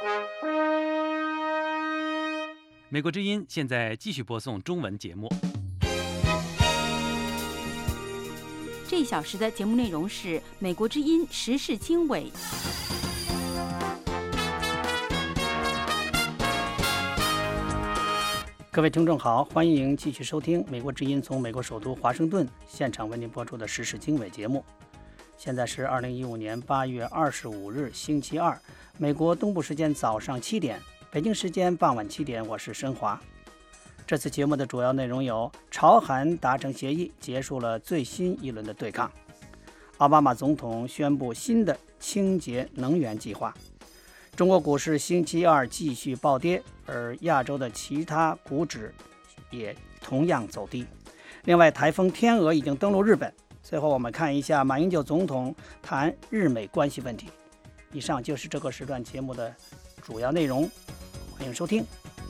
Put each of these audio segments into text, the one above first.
美国之音现在继续播送中文节目。 这一小时的节目内容是美国之音时事经纬。 各位听众好，欢迎继续收听美国之音从美国首都华盛顿现场为您播出的时事经纬节目。现在是2015年8月25日星期二，美国东部时间早上7点，北京时间傍晚7点，我是申华。这次节目的主要内容有：朝韩达成协议，结束了最新一轮的对抗；奥巴马总统宣布新的清洁能源计划；中国股市星期二继续暴跌，而亚洲的其他股指也同样走低。另外，台风天鹅已经登陆日本。最后我们看一下马英九总统谈日美关系问题。以上就是这个时段节目的主要内容，欢迎收听。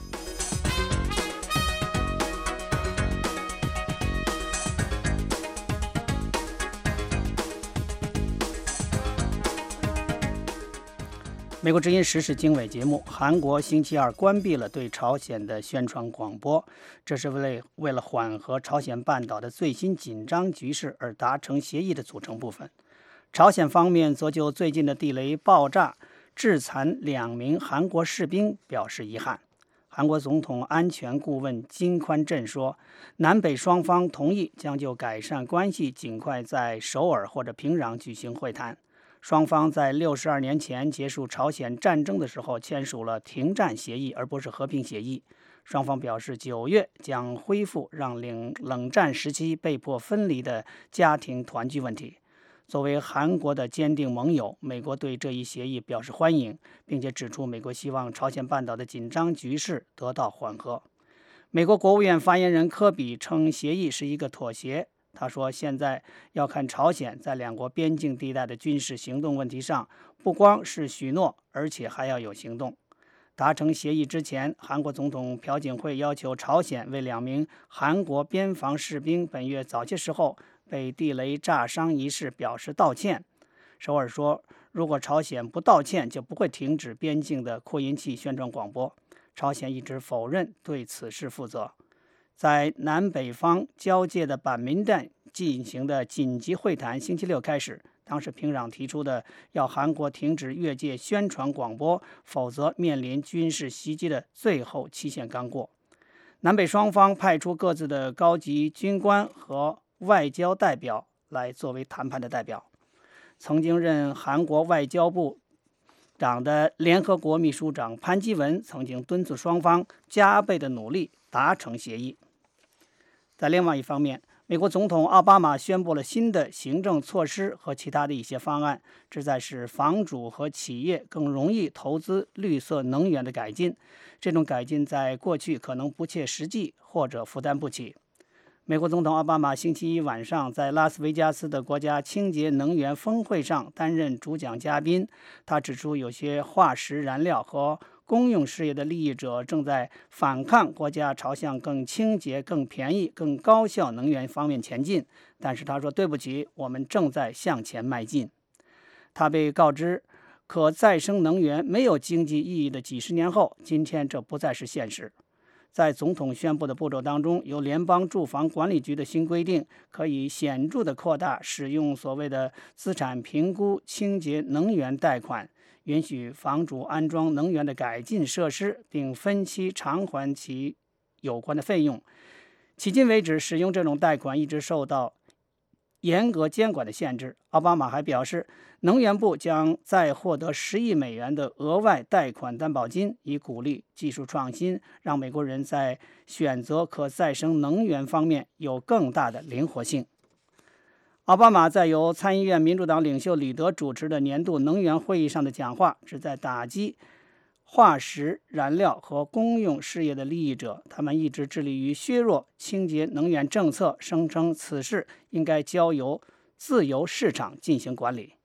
美国之音时事经纬节目，韩国星期二关闭了对朝鲜的宣传广播，这是为了缓和朝鲜半岛的最新紧张局势而达成协议的组成部分。朝鲜方面则就最近的地雷爆炸致残2名韩国士兵表示遗憾。韩国总统安全顾问金宽镇说，南北双方同意将就改善关系尽快在首尔或者平壤举行会谈。双方在62年前结束朝鲜战争的时候签署了停战协议，而不是和平协议。双方表示9月将恢复让冷战时期被迫分离的家庭团聚问题。作为韩国的坚定盟友，美国对这一协议表示欢迎，并且指出美国希望朝鲜半岛的紧张局势得到缓和。美国国务院发言人科比称协议是一个妥协。他说，现在要看朝鲜在两国边境地带的军事行动问题上，不光是许诺，而且还要有行动。达成协议之前，韩国总统朴槿惠要求朝鲜为2名韩国边防士兵本月早些时候被地雷炸伤一事表示道歉。首尔说，如果朝鲜不道歉，就不会停止边境的扩音器宣传广播。朝鲜一直否认对此事负责。在南北方交界的板门店进行的紧急会谈星期六开始，当时平壤提出的要韩国停止越界宣传广播，否则面临军事袭击的最后期限刚过。南北双方派出各自的高级军官和外交代表来作为谈判的代表。曾经任韩国外交部长的联合国秘书长潘基文曾经敦促双方加倍的努力达成协议。在另外一方面，美国总统奥巴马宣布了新的行政措施和其他的一些方案，旨在使房主和企业更容易投资绿色能源的改进。这种改进在过去可能不切实际或者负担不起。美国总统奥巴马星期一晚上在拉斯维加斯的国家清洁能源峰会上担任主讲嘉宾。他指出，有些化石燃料和公用事业的利益者正在反抗国家朝向更清洁、更便宜、更高效能源方面前进。但是他说，对不起，我们正在向前迈进。他被告知，可再生能源没有经济意义的几十年后，今天这不再是现实。在总统宣布的步骤当中，由联邦住房管理局的新规定可以显著地扩大使用所谓的资产评估清洁能源贷款，允许房主安装能源的改进设施，并分期偿还其有关的费用。迄今为止，使用这种贷款一直受到严格监管的限制。奥巴马还表示，能源部将再获得10亿美元的额外贷款担保金，以鼓励技术创新，让美国人在选择可再生能源方面有更大的灵活性。奥巴马在由参议院民主党领袖李德主持的年度能源会议上的讲话，旨在打击化石燃料和公用事业的利益者，他们一直致力于削弱清洁能源政策，声称此事应该交由自由市场进行管理。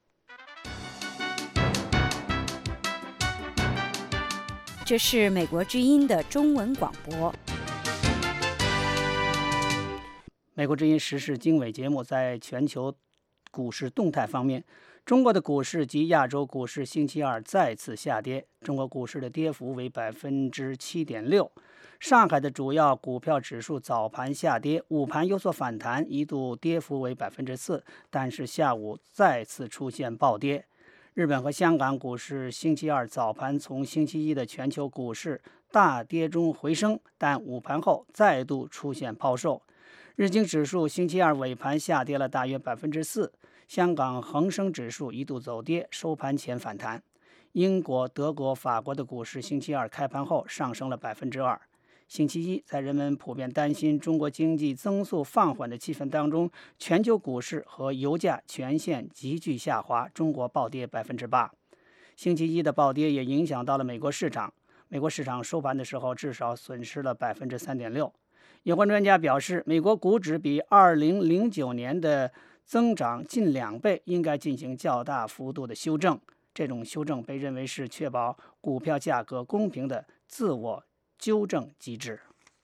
这是美国之音的中文广播。 美国之音时事经纬节目在全球股市动态方面， 中国的股市及亚洲股市星期二再次下跌，中国股市的跌幅为7.6%。上海的主要股票指数早盘下跌，午盘有所反弹，一度跌幅为4%，但是下午再次出现暴跌。日本和香港股市星期二早盘从星期一的全球股市大跌中回升，但午盘后再度出现抛售。日经指数星期二尾盘下跌了大约4%，香港恒生指数一度走跌，收盘前反弹。英国、德国、法国的股市星期二开盘后上升了2%。星期一，在人们普遍担心中国经济增速放缓的气氛当中，全球股市和油价全线急剧下滑，中国暴跌8%。星期一的暴跌也影响到了美国市场，美国市场收盘的时候至少损失了3.6%。有关专家表示，美国股指比2009年的增长近2倍，应该进行较大幅度的修正。这种修正被认为是确保股票价格公平的自我纠正机制。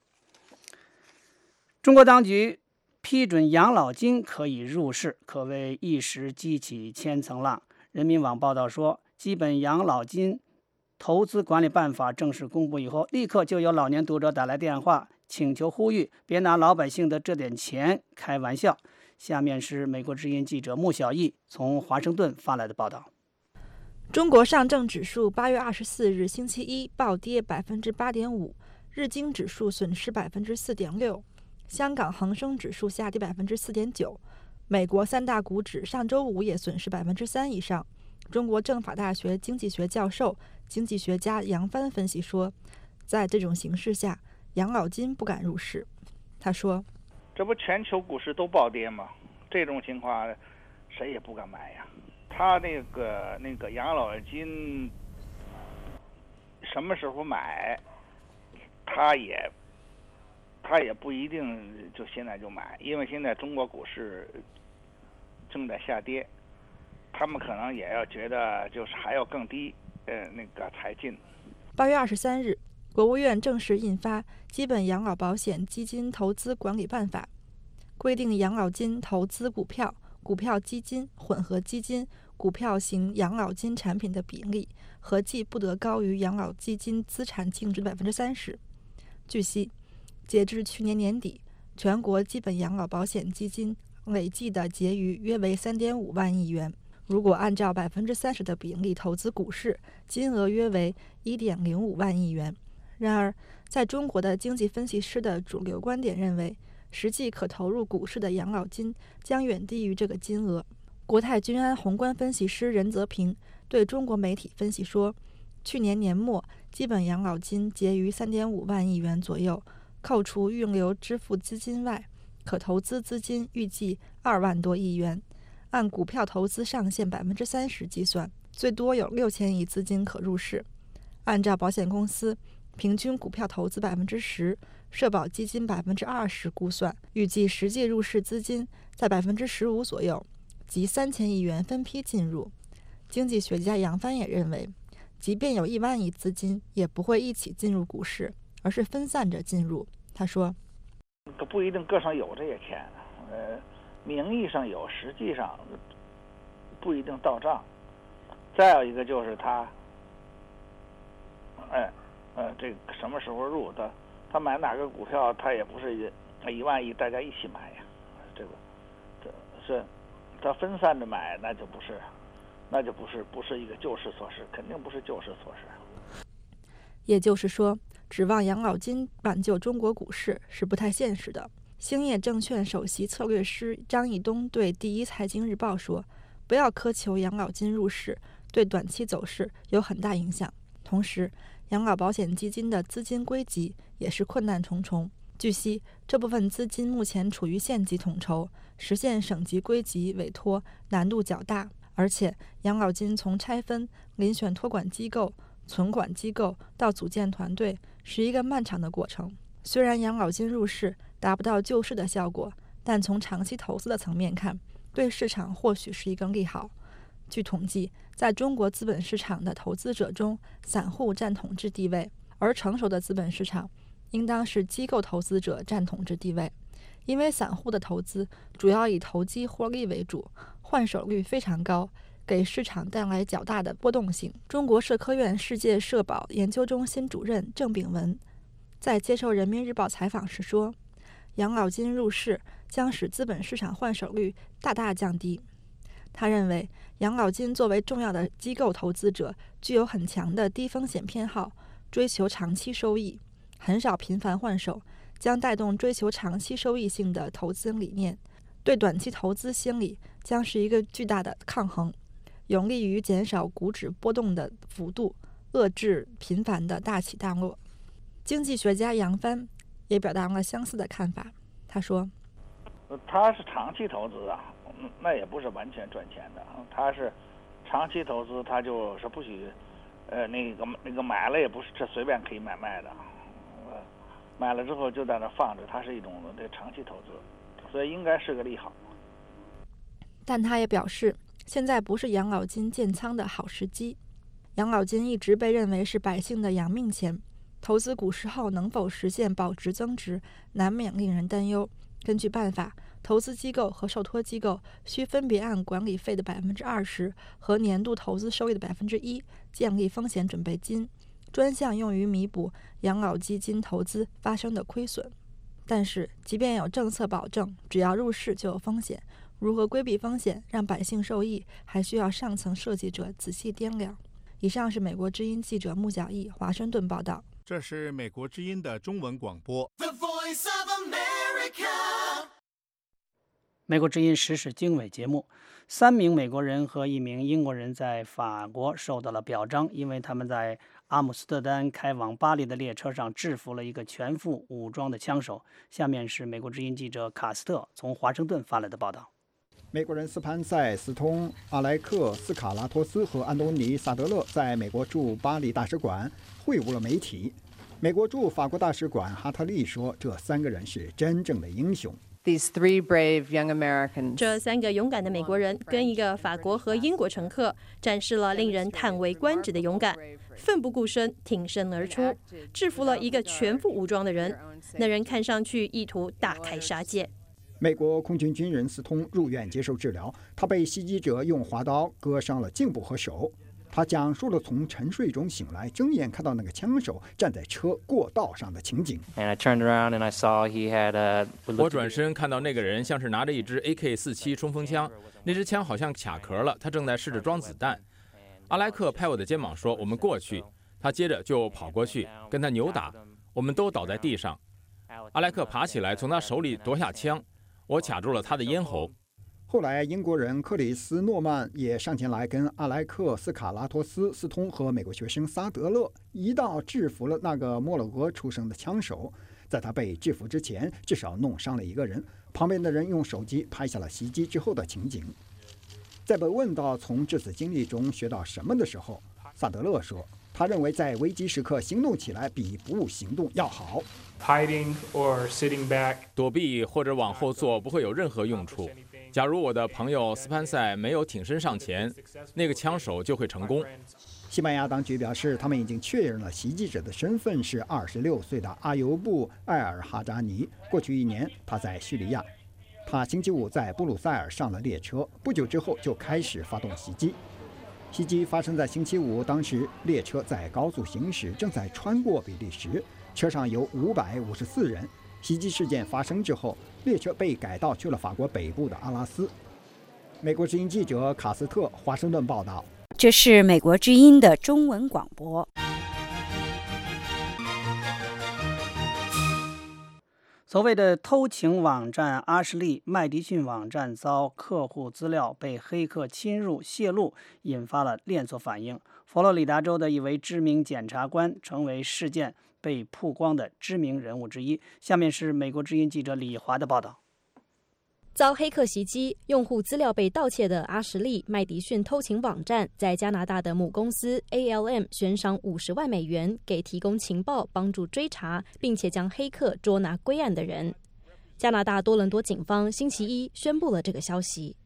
中国当局批准养老金可以入市，可谓一时激起千层浪。人民网报道说，基本养老金投资管理办法正式公布以后，立刻就有老年读者打来电话，请求呼吁别拿老百姓的这点钱开玩笑。下面是美国之音记者穆小艺从华盛顿发来的报道。 中国上证指数8月24日星期一暴跌8.5%，日经指数损失4.6%，香港恒生指数下跌4.9%，美国3大股指上周五也损失3%以上。中国政法大学经济学教授、经济学家杨帆分析说，在这种形势下，养老金不敢入市。他说：“ 这不全球股市都暴跌吗？这种情况谁也不敢买呀。他那个养老金什么时候买，他也不一定就现在就买，因为现在中国股市正在下跌，他们可能也要觉得就是还要更低，才进。” 8月23日，国务院正式印发《基本养老保险基金投资管理办法》，规定养老金投资股票、股票基金、混合基金、股票型养老金产品的比例合计不得高于养老基金资产净值的30%。据悉，截至去年年底，全国基本养老保险基金累计的结余约为3.5万亿元。如果按照30%的比例投资股市，金额约为1.05万亿元。然而，在中国的经济分析师的主流观点认为，实际可投入股市的养老金将远低于这个金额。国泰君安宏观分析师任泽平对中国媒体分析说，去年年末基本养老金结余3.5万亿元左右，扣除预留支付资金外，可投资资金预计2万多亿元。按股票投资上限30%计算，最多有6000亿资金可入市。按照保险公司平均股票投资10%，社保基金20%估算，预计实际入市资金在15%左右，即3000亿元分批进入。经济学家杨帆也认为，即便有1万亿资金，也不会一起进入股市，而是分散着进入。他说：“ 不一定个上有这些钱，名义上有，实际上不一定到账。再有一个就是他，这个什么时候入他买哪个股票，他也不是1万亿大家一起买呀，这是他分散着买，那就不是一个救市措施，肯定不是救市措施。 也就是说，指望养老金挽救中国股市是不太现实的。兴业证券首席策略师张义东对第一财经日报说，不要苛求养老金入市，对短期走势有很大影响。同时，养老保险基金的资金归集也是困难重重。据悉，这部分资金目前处于县级统筹，实现省级归集委托难度较大。而且，养老金从拆分、遴选托管机构、存管机构到组建团队，是一个漫长的过程。虽然养老金入市达不到救市的效果，但从长期投资的层面看，对市场或许是一个利好。据统计，在中国资本市场的投资者中，散户占统治地位，而成熟的资本市场应当是机构投资者占统治地位。因为散户的投资主要以投机获利为主，换手率非常高， 给市场带来较大的波动性。中国社科院世界社保研究中心主任郑炳文在接受人民日报采访时说，养老金入市将使资本市场换手率大大降低。他认为，养老金作为重要的机构投资者，具有很强的低风险偏好，追求长期收益，很少频繁换手，将带动追求长期收益性的投资理念，对短期投资心理将是一个巨大的抗衡，有利于减少股指波动的幅度，遏制频繁的大起大落。经济学家杨帆也表达了相似的看法。他说， 他是长期投资啊，那也不是完全赚钱的，他是长期投资，他就是不许那个买了也不是这随便可以买卖的，买了之后就在那放着，它是一种这长期投资，所以应该是个利好。 但他也表示，现在不是养老金建仓的好时机。养老金一直被认为是百姓的养命钱，投资股市后能否实现保值增值，难免令人担忧。根据办法，投资机构和受托机构需分别按管理费的20%和年度投资收益的1%建立风险准备金，专项用于弥补养老基金投资发生的亏损。但是，即便有政策保证，只要入市就有风险。如何规避风险，让百姓受益，还需要上层设计者仔细掂量。以上是美国之音记者穆小艺华盛顿报道。 这是美国之音的中文广播。The Voice of America。美国之音时事经纬节目，3名美国人和1名英国人在法国受到了表彰，因为他们在阿姆斯特丹开往巴黎的列车上制服了一个全副武装的枪手。下面是美国之音记者卡斯特从华盛顿发来的报道。 美国人斯潘塞、斯通、阿莱克、斯卡拉托斯和安东尼·萨德勒在美国驻巴黎大使馆会晤了媒体。美国驻法国大使馆哈特利说，这3个人是真正的英雄。 这3个勇敢的美国人跟一个法国和英国乘客展示了令人叹为观止的勇敢，奋不顾身挺身而出，制服了一个全副武装的人。那人看上去意图大开杀戒。 美国空军军人斯通入院接受治疗，他被袭击者用滑刀割伤了颈部和手。他讲述了从沉睡中醒来，睁眼看到那个枪手站在车过道上的情景。 我转身看到那个人像是拿着一支 AK-47 冲锋枪，那支枪好像卡壳了，他正在试着装子弹。阿莱克拍我的肩膀说：“我们过去。”他接着就跑过去跟他扭打，我们都倒在地上。阿莱克爬起来从他手里夺下枪，我卡住了他的咽喉。 后来，英国人克里斯·诺曼也上前来跟阿莱克、斯卡拉托斯、斯通和美国学生萨德勒一道制服了那个摩洛哥出生的枪手。在他被制服之前，至少弄伤了1个人。旁边的人用手机拍下了袭击之后的情景。在被问到从这次经历中学到什么的时候，萨德勒说，他认为在危机时刻行动起来比不行动要好。 躲避或者往后坐不会有任何用处。假如我的朋友斯潘塞没有挺身上前，那个枪手就会成功。 西班牙当局表示，他们已经确认了袭击者的身份是26岁的阿尤布·艾尔哈扎尼。过去1年，他在叙利亚。他星期5在布鲁塞尔上了列车，不久之后就开始发动袭击。袭击发生在星期5，当时列车在高速行驶，正在穿过比利时，车上有554人。袭击事件发生之后，列车被改道去了法国北部的阿拉斯。美国之音记者卡斯特华盛顿报道。 这是美国之音的中文广播。 所谓的偷情网站阿什利·麦迪逊网站遭客户资料被黑客侵入泄露，引发了连锁反应。佛罗里达州的一位知名检察官成为事件被曝光的知名人物之一。下面是美国之音记者李华的报道。 遭黑客袭击，用户资料被盗窃的阿什利·麦迪逊偷情网站，在加拿大的母公司 ALM 悬赏50万美元给提供情报、帮助追查，并且将黑客捉拿归案的人。加拿大多伦多警方星期1宣布了这个消息。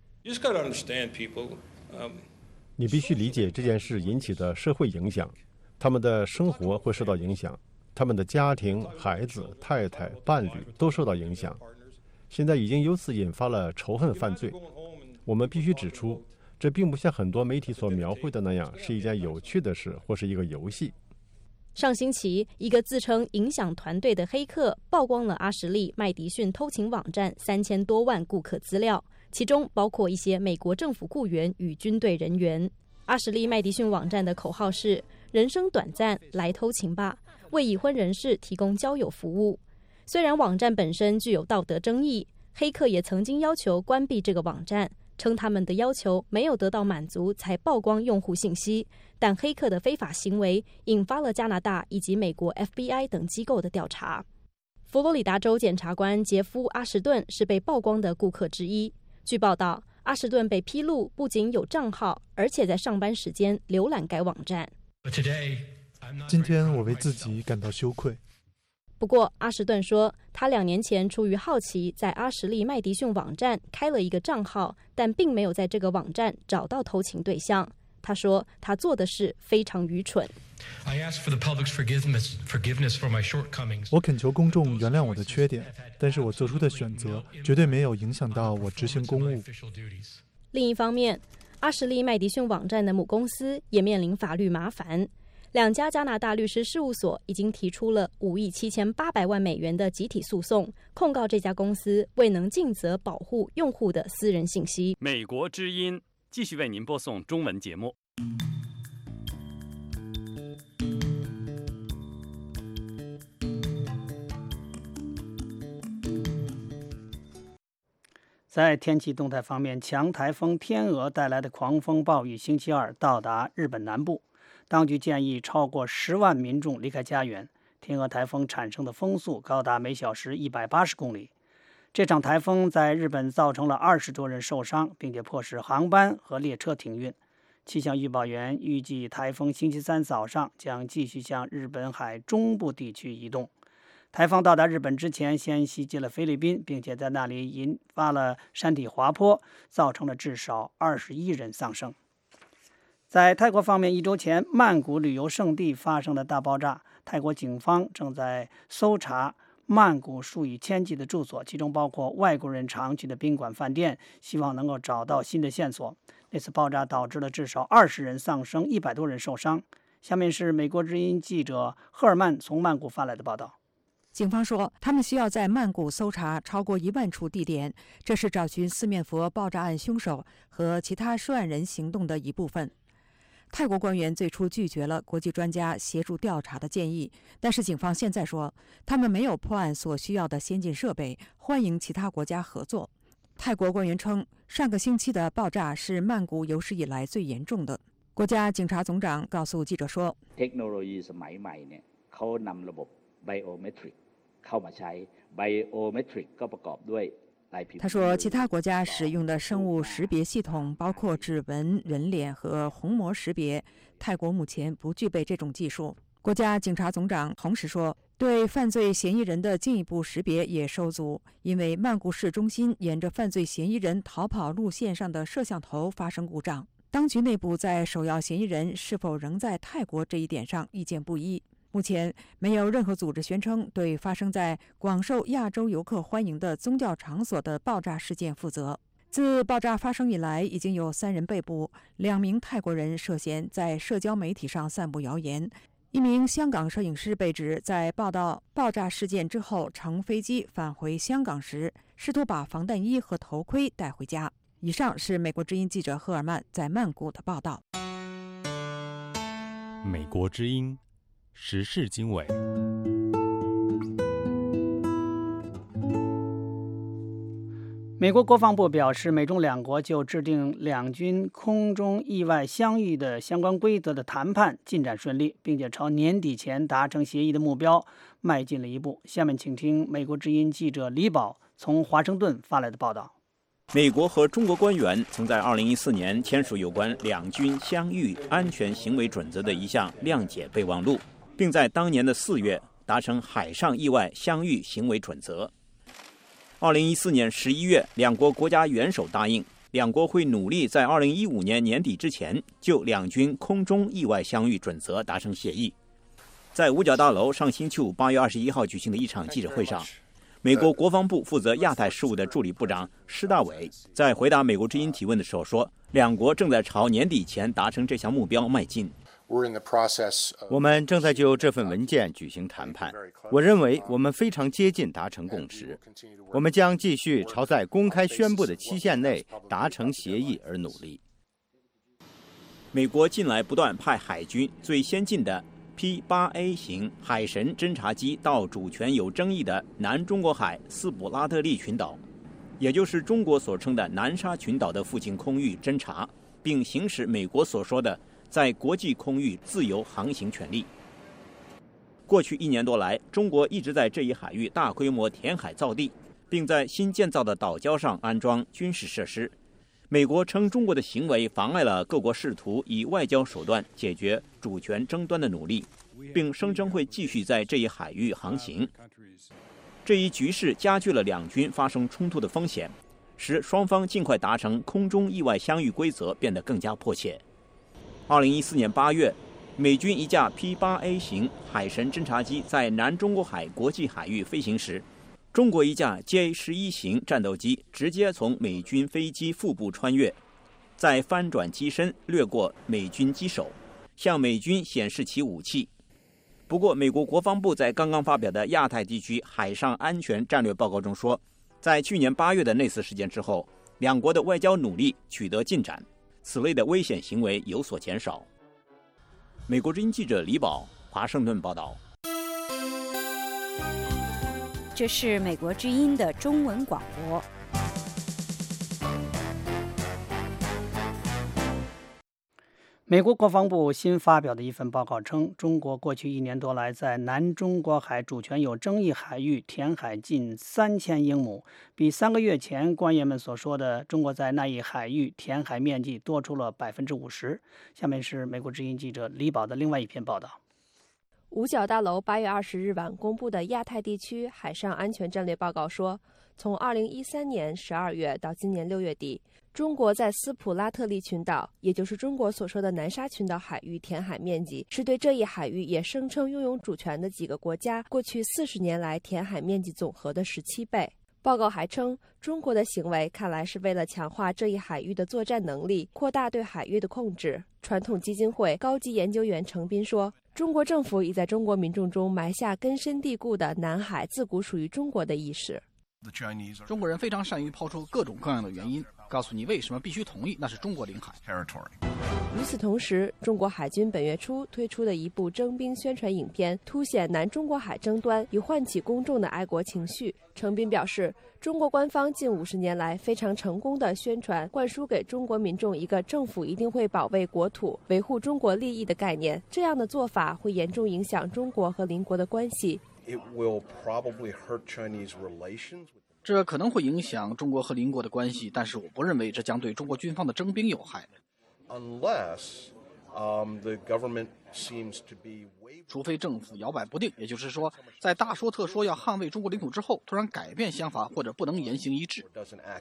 你必须理解这件事引起的社会影响，他们的生活会受到影响，他们的家庭、孩子、太太、伴侣都受到影响。现在已经由此引发了仇恨犯罪。我们必须指出， 这并不像很多媒体所描绘的那样是一件有趣的事或是一个游戏。 上星期，一个自称影响团队的黑客曝光了阿什利·麦迪逊偷情网站3000多万顾客资料，其中包括一些美国政府雇员与军队人员。阿什利·麦迪逊网站的口号是“人生短暂，来偷情吧”，为已婚人士提供交友服务。虽然网站本身具有道德争议，黑客也曾经要求关闭这个网站，称他们的要求没有得到满足才曝光用户信息。但黑客的非法行为引发了加拿大以及美国 FBI 等机构的调查。佛罗里达州检察官杰夫·阿什顿是被曝光的顾客之一。据报道，阿什顿被披露不仅有账号，而且在上班时间浏览该网站。 今天我为自己感到羞愧。 不过，阿什顿说，他2年前出于好奇，在阿什利·麦迪逊网站开了一个账号，但并没有在这个网站找到偷情对象。他说，他做的事非常愚蠢。 我恳求公众原谅我的缺点，但是我做出的选择绝对没有影响到我执行公务。 另一方面，阿什利·麦迪逊网站的母公司也面临法律麻烦。2家加拿大律师事务所已经提出了5亿7800万美元的集体诉讼，控告这家公司未能尽责保护用户的私人信息。 美国之音继续为您播送中文节目。 在天气动态方面，强台风天鹅带来的狂风暴雨星期二到达日本南部，当局建议超过10万民众离开家园。天鹅台风产生的风速高达每小时180公里。这场台风在日本造成了20多人受伤，并且迫使航班和列车停运。气象预报员预计台风星期三早上将继续向日本海中部地区移动。台风到达日本之前，先袭击了菲律宾，并且在那里引发了山体滑坡，造成了至少21人丧生。在泰国方面，1周前曼谷旅游胜地发生了大爆炸，泰国警方正在搜查曼谷数以千计的住所，其中包括外国人常去的宾馆饭店，希望能够找到新的线索。那次爆炸导致了至少20人丧生，100多人受伤。下面是美国之音记者赫尔曼从曼谷发来的报道。 警方说，他们需要在曼谷搜查超过1万处地点，这是找寻四面佛爆炸案凶手和其他涉案人行动的一部分。泰国官员最初拒绝了国际专家协助调查的建议，但是警方现在说，他们没有破案所需要的先进设备，欢迎其他国家合作。泰国官员称，上个星期的爆炸是曼谷有史以来最严重的。国家警察总长告诉记者说，他说，其他国家使用的生物识别系统包括指纹、人脸和虹膜识别，泰国目前不具备这种技术。国家警察总长同时说，对犯罪嫌疑人的进一步识别也受阻，因为曼谷市中心沿着犯罪嫌疑人逃跑路线上的摄像头发生故障。当局内部在首要嫌疑人是否仍在泰国这一点上意见不一。目前没有任何组织宣称对发生在广受亚洲游客欢迎的宗教场所的爆炸事件负责。自爆炸发生以来，已经有3人被捕，2名泰国人涉嫌在社交媒体上散布谣言。1名香港摄影师被指在报道爆炸事件之后乘飞机返回香港时，试图把防弹衣和头盔带回家。以上是美国之音记者赫尔曼在曼谷的报道。 美国之音时事经纬。 美国国防部表示，美中两国就制定两军空中意外相遇的相关规则的谈判进展顺利，并且朝年底前达成协议的目标迈进了一步。下面请听美国之音记者李宝从华盛顿发来的报道。 美国和中国官员曾在2014年签署有关两军相遇安全行为准则的一项谅解备忘录，并在当年的4月达成海上意外相遇行为准则。2014年11月，两国国家元首答应，两国会努力在2015年年底之前就两军空中意外相遇准则达成协议。在五角大楼上星期五8月21号举行的一场记者会上，美国国防部负责亚太事务的助理部长施大伟在回答美国之音提问的时候说， 两国正在朝年底前达成这项目标迈进。 我们正在就这份文件举行谈判。我认为我们非常接近达成共识。我们将继续朝在公开宣布的期限内达成协议而努力。 美国近来不断派海军最先进的 P-8A 型海神侦察机到主权有争议的南中国海斯普拉特利群岛，也就是中国所称的南沙群岛的附近空域侦察，并行使美国所说的在国际空域自由航行权利。过去1年多来，中国一直在这一海域大规模填海造地，并在新建造的岛礁上安装军事设施。美国称中国的行为妨碍了各国试图以外交手段解决主权争端的努力，并声称会继续在这一海域航行。这一局势加剧了两军发生冲突的风险，使双方尽快达成空中意外相遇规则变得更加迫切。2014年8月，美军一架 P-8A 型海神侦察机在南中国海国际海域飞行时，中国一架 J-11 型战斗机直接从美军飞机腹部穿越，再翻转机身掠过美军机首，向美军显示其武器。不过，美国国防部在刚刚发表的亚太地区海上安全战略报告中说，在去年8月的那次事件之后，两国的外交努力取得进展，此类的危险行为有所减少。美国之音记者李宝，华盛顿报道。 这是美国之音的中文广播。 美国国防部新发表的一份报告称，中国过去1年多来在南中国海主权有争议海域填海近3000英亩，比3个月前官员们所说的中国在那一海域填海面积多出了50%。下面是美国之音记者李宝的另外一篇报道。 五角大楼8月20日晚公布的亚太地区海上安全战略报告说，从2013年12月到今年6月底，中国在斯普拉特利群岛，也就是中国所说的南沙群岛海域填海面积，是对这一海域也声称拥有主权的几个国家过去40年来填海面积总和的17倍。报告还称，中国的行为看来是为了强化这一海域的作战能力，扩大对海域的控制。传统基金会高级研究员程斌说，中国政府已在中国民众中埋下根深蒂固的南海自古属于中国的意识。 中国人非常善于抛出各种各样的原因，告诉你为什么必须同意，那是中国领海。 与此同时，中国海军本月初推出的一部征兵宣传影片，凸显南中国海争端，以唤起公众的爱国情绪。程斌表示，中国官方近50年来非常成功的宣传，灌输给中国民众一个政府一定会保卫国土、维护中国利益的概念。这样的做法会严重影响中国和邻国的关系。 这可能会影响中国和邻国的关系，但是我不认为这将对中国军方的征兵有害。除非政府摇摆不定，也就是说，在大说特说要捍卫中国领土之后，突然改变想法或者不能言行一致。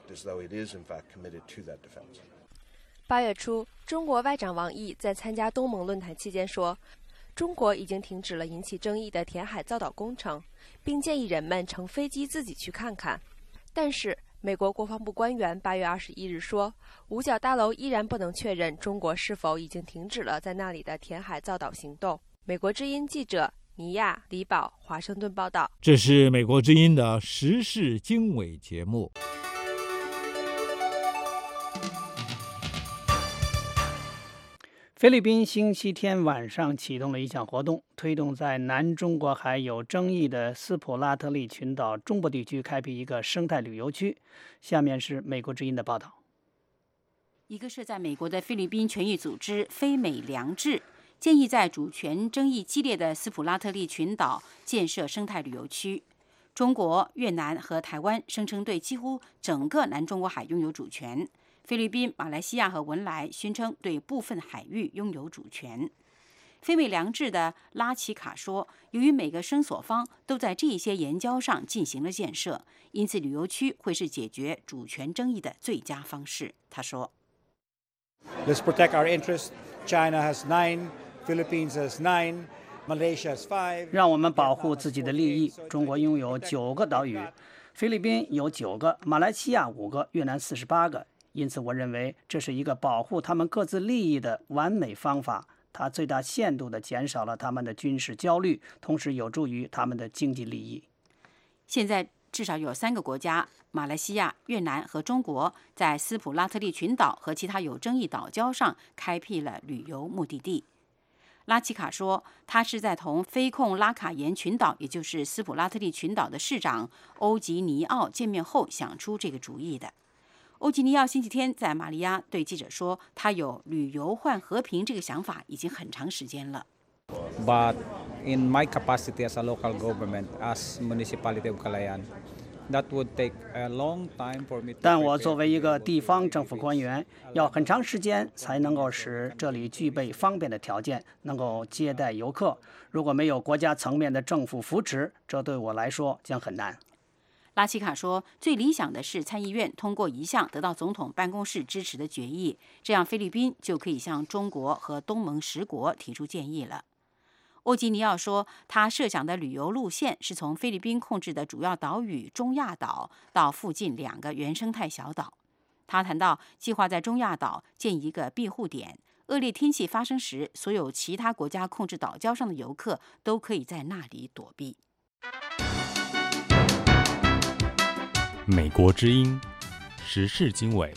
8月初，中国外长王毅在参加东盟论坛期间说，中国已经停止了引起争议的填海造岛工程，并建议人们乘飞机自己去看看。但是，美国国防部官员8月21日说，五角大楼依然不能确认中国是否已经停止了在那里的填海造岛行动。美国之音记者尼亚、李宝，华盛顿报道。 这是美国之音的时事经纬节目。 菲律宾星期天晚上启动了一项活动，推动在南中国海有争议的斯普拉特利群岛中部地区开辟一个生态旅游区。下面是美国之音的报道。 一个设在美国的菲律宾权益组织非美良治建议在主权争议激烈的斯普拉特利群岛建设生态旅游区。中国、越南和台湾声称对几乎整个南中国海拥有主权。菲律宾、马来西亚和文莱宣称对部分海域拥有主权。非美良治的拉奇卡说，由于每个声索方都在这一些岩礁上进行了建设，因此旅游区会是解决主权争议的最佳方式。他说 Let's protect our interests. China has 9, Philippines has 9, Malaysia has 5. 让我们保护自己的利益。中国拥有9个岛屿，菲律宾有9个，马来西亚5个，越南48个。 因此我认为这是一个保护他们各自利益的完美方法。它最大限度地减少了他们的军事焦虑，同时有助于他们的经济利益。 现在至少有3个国家——马来西亚、越南和中国，在斯普拉特利群岛和其他有争议岛礁上开辟了旅游目的地。拉奇卡说，他是在同飞控拉卡延群岛，也就是斯普拉特利群岛的市长欧吉尼奥见面后想出这个主意的。欧吉尼奥星期天在马尼拉对记者说，他有旅游换和平这个想法已经很长时间了。 But in my capacity as a local government, as municipality of Calayan, that would take a long time for me. 但我作为一个地方政府官员，要很长时间才能够使这里具备方便的条件，能够接待游客。如果没有国家层面的政府扶持，这对我来说将很难。 拉奇卡说，最理想的是参议院通过一项得到总统办公室支持的决议，这样菲律宾就可以向中国和东盟10国提出建议了。欧吉尼奥说，他设想的旅游路线是从菲律宾控制的主要岛屿中亚岛到附近2个原生态小岛。他谈到计划在中亚岛建一个庇护点，恶劣天气发生时，所有其他国家控制岛礁上的游客都可以在那里躲避。 美国之音时事经纬。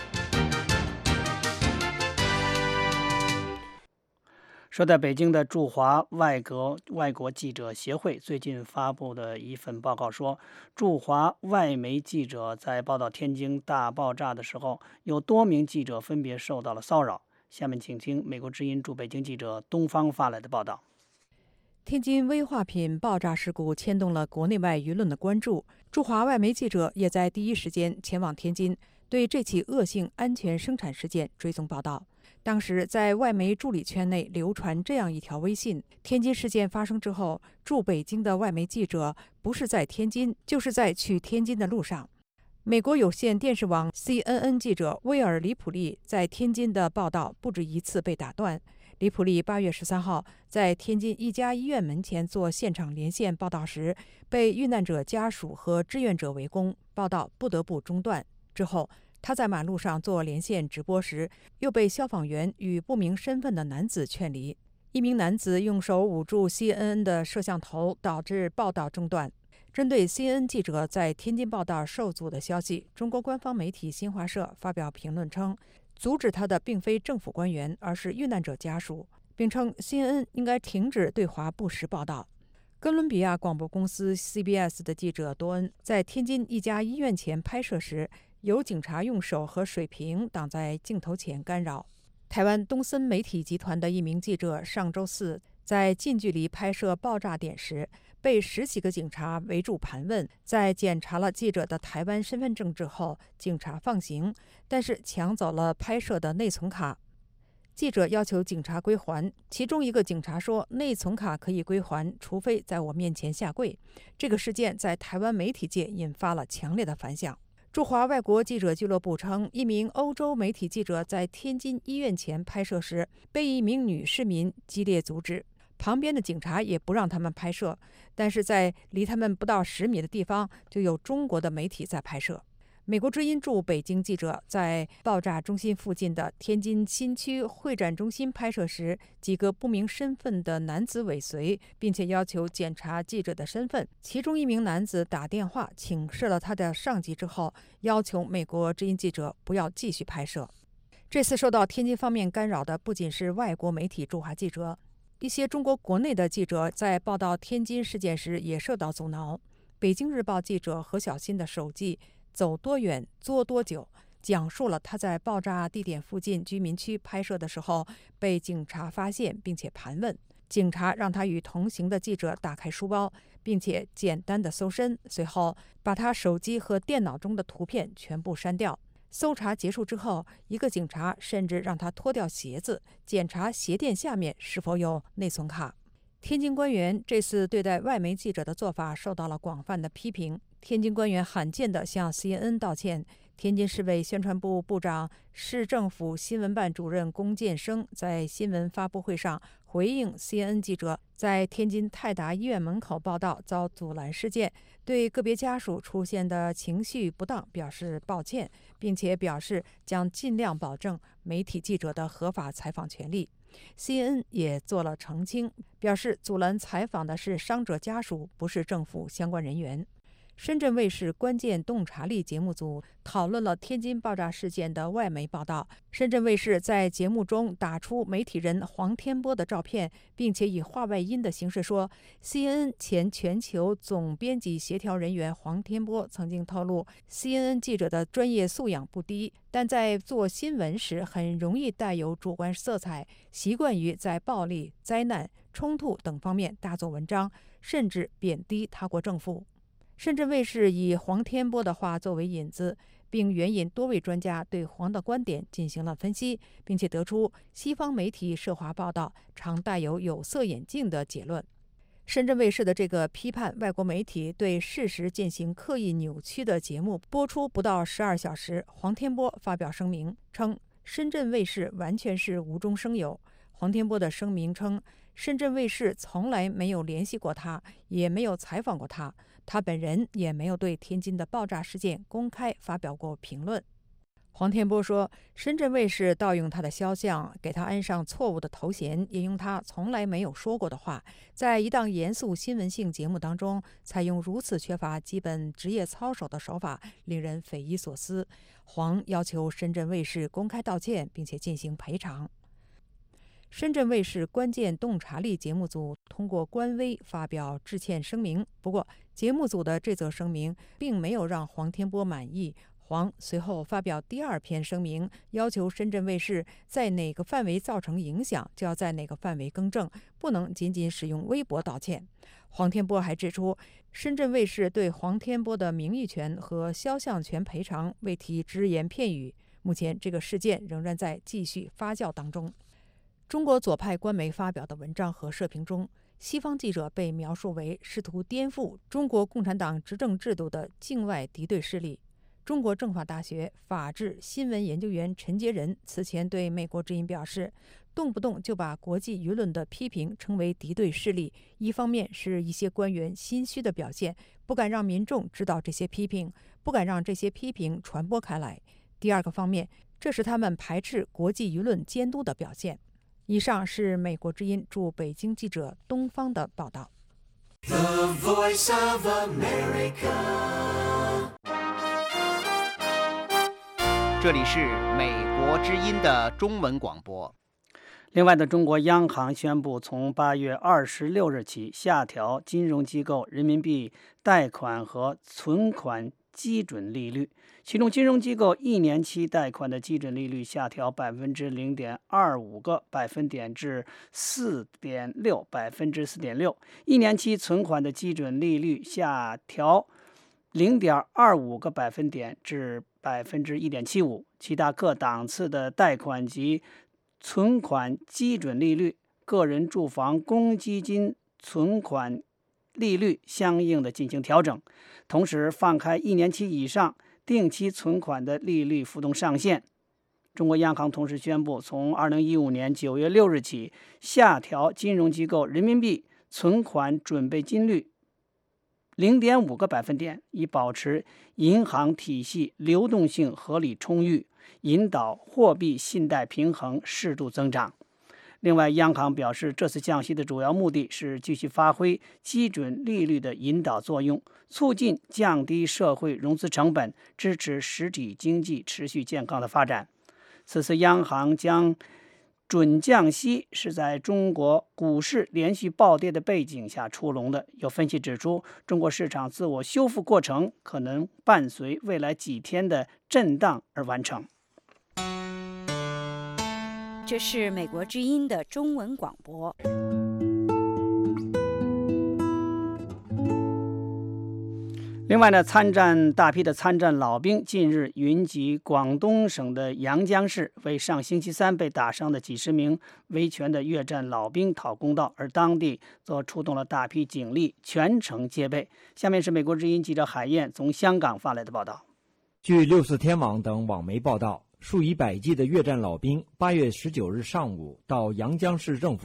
说在北京的驻华外国记者协会最近发布的一份报告说，驻华外媒记者在报道天津大爆炸的时候，有多名记者分别受到了骚扰。下面请听美国之音驻北京记者东方发来的报道。 天津危化品爆炸事故牵动了国内外舆论的关注，驻华外媒记者也在第一时间前往天津，对这起恶性安全生产事件追踪报道。当时在外媒助理圈内流传这样一条微信：天津事件发生之后，驻北京的外媒记者不是在天津，就是在去天津的路上。美国有线电视网 CNN 记者威尔·里普利在天津的报道不止一次被打断。里普利8月13号在天津一家医院门前做现场连线报道时，被遇难者家属和志愿者围攻，报道不得不中断。之后，他在马路上做连线直播时，又被消防员与不明身份的男子劝离。一名男子用手捂住 CNN 的摄像头，导致报道中断。针对 CNN 记者在天津报道受阻的消息，中国官方媒体新华社发表评论称，阻止他的并非政府官员，而是遇难者家属，并称 CNN 应该停止对华不实报道。哥伦比亚广播公司 CBS 的记者多恩在天津一家医院前拍摄时，有警察用手和水瓶挡在镜头前干扰。台湾东森媒体集团的一名记者上周4在近距离拍摄爆炸点时，被10几个警察围住盘问，在检查了记者的台湾身份证之后，警察放行，但是抢走了拍摄的内存卡。记者要求警察归还，其中一个警察说，内存卡可以归还，除非在我面前下跪。这个事件在台湾媒体界引发了强烈的反响。驻华外国记者俱乐部称，一名欧洲媒体记者在天津医院前拍摄时，被一名女市民激烈阻止，旁边的警察也不让他们拍摄，但是在离他们不到10米的地方，就有中国的媒体在拍摄。美国之音驻北京记者在爆炸中心附近的天津新区会展中心拍摄时，几个不明身份的男子尾随，并且要求检查记者的身份。其中一名男子打电话请示了他的上级之后，要求美国之音记者不要继续拍摄。这次受到天津方面干扰的不仅是外国媒体驻华记者，一些中国国内的记者在报道天津事件时也受到阻挠。北京日报记者何小新的手记走多远作多久，讲述了他在爆炸地点附近居民区拍摄的时候被警察发现并且盘问。警察让他与同行的记者打开书包，并且简单的搜身，随后把他手机和电脑中的图片全部删掉。搜查结束之后，一个警察甚至让他脱掉鞋子，检查鞋垫下面是否有内存卡。天津官员这次对待外媒记者的做法受到了广泛的批评。天津官员罕见地向 CNN 道歉。天津市委宣传部部长、市政府新闻办主任龚建生在新闻发布会上回应 CNN 记者在天津泰达医院门口报道遭阻拦事件，对个别家属出现的情绪不当表示抱歉，并且表示将尽量保证媒体记者的合法采访权利。CNN 也做了澄清，表示阻拦采访的是伤者家属，不是政府相关人员。深圳卫视关键洞察力节目组讨论了天津爆炸事件的外媒报道。深圳卫视在节目中打出媒体人黄天波的照片，并且以话外音的形式说 CNN 前全球总编辑协调人员黄天波曾经透露 CNN 记者的专业素养不低，但在做新闻时很容易带有主观色彩，习惯于在暴力、灾难、冲突等方面大做文章，甚至贬低他国政府。深圳卫视以黄天波的话作为引子，并援引多位专家对黄的观点进行了分析，并且得出西方媒体涉华报道常带有有色眼镜的结论。深圳卫视的这个批判外国媒体对事实进行刻意扭曲的节目播出不到12小时，黄天波发表声明称，深圳卫视完全是无中生有。黄天波的声明称，深圳卫视从来没有联系过他，也没有采访过他，他本人也没有对天津的爆炸事件公开发表过评论。黄天波说，深圳卫视盗用他的肖像，给他安上错误的头衔，引用他从来没有说过的话，在一档严肃新闻性节目当中采用如此缺乏基本职业操守的手法，令人匪夷所思。黄要求深圳卫视公开道歉，并且进行赔偿。深圳卫视关键洞察力节目组通过官微发表致歉声明，不过节目组的这则声明并没有让黄天波满意。黄随后发表第二篇声明，要求深圳卫视在哪个范围造成影响，就要在哪个范围更正，不能仅仅使用微博道歉。黄天波还指出，深圳卫视对黄天波的名誉权和肖像权赔偿未提只言片语。目前这个事件仍然在继续发酵当中。中国左派官媒发表的文章和社评中，西方记者被描述为试图颠覆中国共产党执政制度的境外敌对势力。中国政法大学法治新闻研究员陈杰仁此前对美国之音表示，动不动就把国际舆论的批评称为敌对势力，一方面是一些官员心虚的表现，不敢让民众知道这些批评，不敢让这些批评传播开来；第二个方面，这是他们排斥国际舆论监督的表现。以上是美国之音驻北京记者东方的报道。 The Voice of America。 这里是美国之音的中文广播。 另外呢，中国央行宣布从8月26日起下调金融机构人民币贷款和存款基准利率，其中金融机构1年期贷款的基准利率下调0.25个百分点至4.6%， 1年期存款的基准利率下调0.25个百分点至1.75%， 其他各档次的贷款及存款基准利率、个人住房公积金存款利率相应的进行调整，同时放开1年期以上定期存款的利率浮动上限。中国央行同时宣布，从2015年9月6日起，下调金融机构人民币存款准备金率0.5个百分点，以保持银行体系流动性合理充裕，引导货币信贷平衡适度增长。另外，央行表示，这次降息的主要目的是继续发挥基准利率的引导作用，促进降低社会融资成本，支持实体经济持续健康的发展。此次央行将准降息是在中国股市连续暴跌的背景下出笼的。有分析指出，中国市场自我修复过程可能伴随未来几天的震荡而完成。 这是美国之音的中文广播。 另外呢，大批的参战老兵近日云集广东省的阳江市，为上星期三被打伤的几十名维权的越战老兵讨公道，而当地则出动了大批警力，全程戒备。下面是美国之音记者海燕从香港发来的报道。 据64天网等网媒报道，数以百计的越战老兵8月19日上午到阳江市政府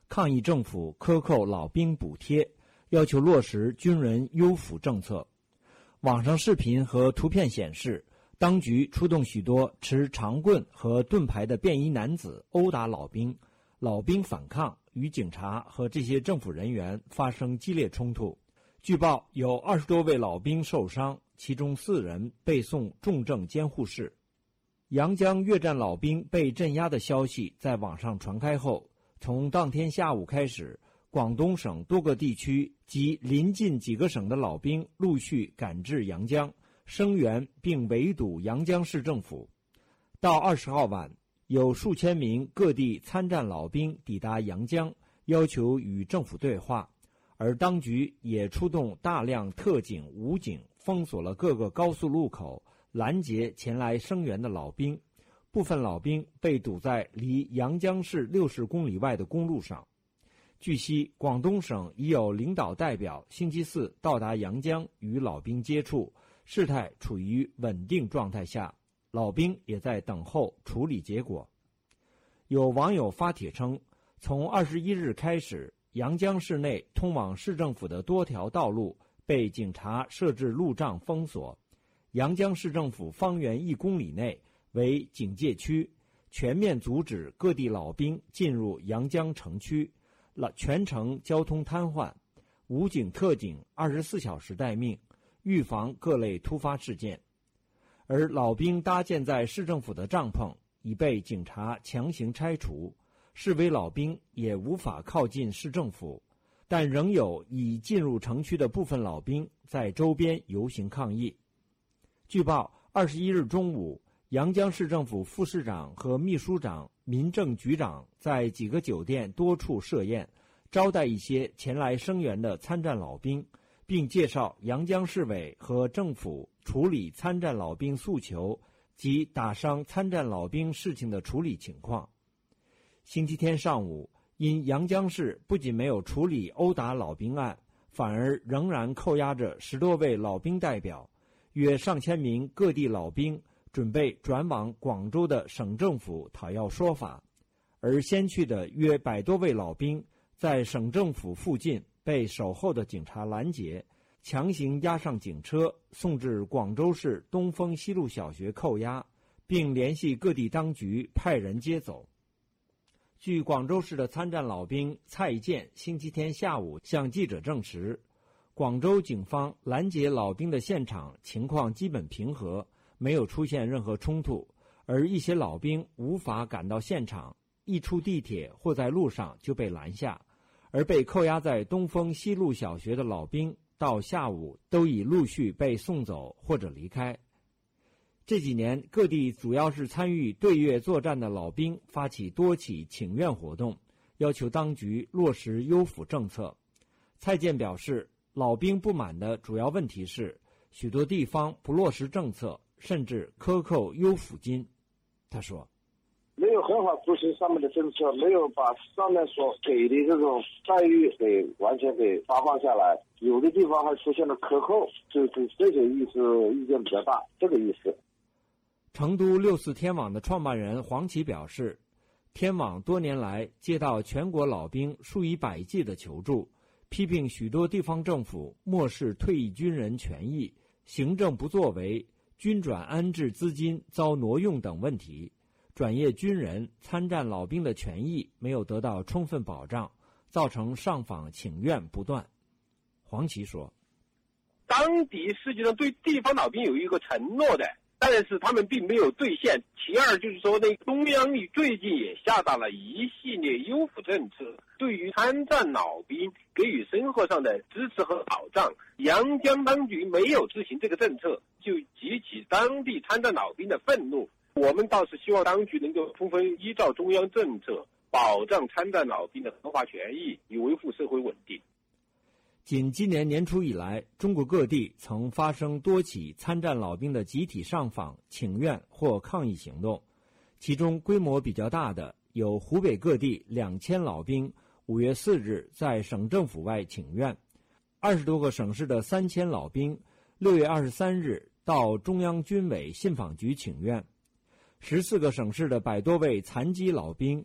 抗议政府克扣老兵补贴，要求落实军人优抚政策。网上视频和图片显示，当局出动许多持长棍和盾牌的便衣男子殴打老兵，老兵反抗，与警察和这些政府人员发生激烈冲突。据报有20多位老兵受伤，其中4人被送重症监护室。阳江越战老兵被镇压的消息在网上传开后，从当天下午开始，广东省多个地区及邻近几个省的老兵陆续赶至阳江，声援并围堵阳江市政府。到20号晚，有数千名各地参战老兵抵达阳江，要求与政府对话，而当局也出动大量特警、武警，封锁了各个高速路口，拦截前来声援的老兵。部分老兵被堵在离阳江市60公里外的公路上。据悉，广东省已有领导代表星期4到达阳江与老兵接触，事态处于稳定状态下，老兵也在等候处理结果。有网友发帖称，从21日开始，阳江市内通往市政府的多条道路被警察设置路障封锁，阳江市政府方圆1公里内为警戒区，全面阻止各地老兵进入阳江城区，全城交通瘫痪，武警特警24小时待命，预防各类突发事件。而老兵搭建在市政府的帐篷已被警察强行拆除，示威老兵也无法靠近市政府，但仍有已进入城区的部分老兵在周边游行抗议。据报21日中午，阳江市政府副市长和秘书长、民政局长在几个酒店多处设宴，招待一些前来声援的参战老兵，并介绍阳江市委和政府处理参战老兵诉求及打伤参战老兵事情的处理情况。星期天上午，因阳江市不仅没有处理殴打老兵案，反而仍然扣押着10多位老兵代表，约上千名各地老兵准备转往广州的省政府讨要说法，而先去的约100多位老兵在省政府附近被守候的警察拦截，强行押上警车，送至广州市东风西路小学扣押，并联系各地当局派人接走。据广州市的参战老兵蔡健星期天下午向记者证实，广州警方拦截老兵的现场情况基本平和，没有出现任何冲突，而一些老兵无法赶到现场，一出地铁或在路上就被拦下，而被扣押在东风西路小学的老兵到下午都已陆续被送走或者离开。这几年，各地主要是参与对越作战的老兵发起多起请愿活动，要求当局落实优抚政策。蔡健表示，老兵不满的主要问题是许多地方不落实政策，甚至克扣优抚金。他说， 没有很好执行上面的政策，没有把上面所给的这种待遇给完全给发放下来，有的地方还出现了克扣，就是这个意见比较大，这个意思。 成都64天网的创办人黄奇表示，天网多年来接到全国老兵数以百计的求助，批评许多地方政府漠视退役军人权益、行政不作为、军转安置资金遭挪用等问题，转业军人、参战老兵的权益没有得到充分保障，造成上访请愿不断。黄奇说， 当地实际上对地方老兵有一个承诺的，但是他们并没有兑现。其二就是说呢，中央最近也下达了一系列优抚政策，对于参战老兵给予生活上的支持和保障。阳江当局没有执行这个政策，就激起当地参战老兵的愤怒。我们倒是希望当局能够充分依照中央政策，保障参战老兵的合法权益，以维护社会稳定。 仅今年年初以来，中国各地曾发生多起参战老兵的集体上访、请愿或抗议行动，其中规模比较大的有湖北各地2000老兵5月4日在省政府外请愿，20多个省市的3000老兵6月23日到中央军委信访局请愿，14个省市的100多位残疾老兵